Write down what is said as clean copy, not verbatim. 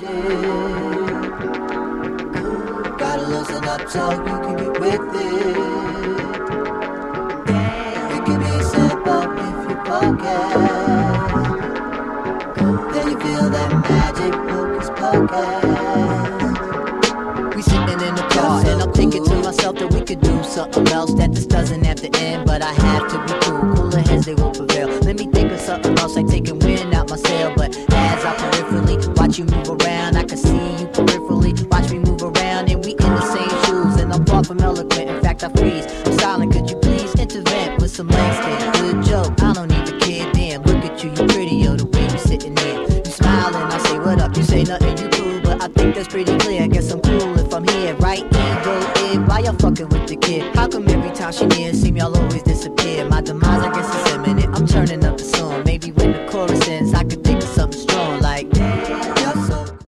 shit. Gotta loosen up so you can get with it. It can be simple if you focus. Then you feel that magic hocus pocus. We sitting in the car and I'm thinking to myself that we could do something else, that this doesn't have to end, but I have to be cool. Cooler heads, they will prevail. Let me think of something else, like taking wind out my sail. But as I peripherally watch you move around, I can see you peripherally watch me move around, and we in the same shoes. And I'm far from eloquent, in fact I freeze. I'm silent, could you please intervene with some landscape? Good joke, I don't need the kid. Damn, look at you, you pretty, yo, the way you sitting there. You smile and I say what up, you say nothing, you cool, but I think that's pretty clear. I guess I'm cool if I'm here, right? Ego in, why y'all fucking with the kid? How come every time she near, seem y'all always disappear? My demise, I guess, is imminent. I'm turning up the song.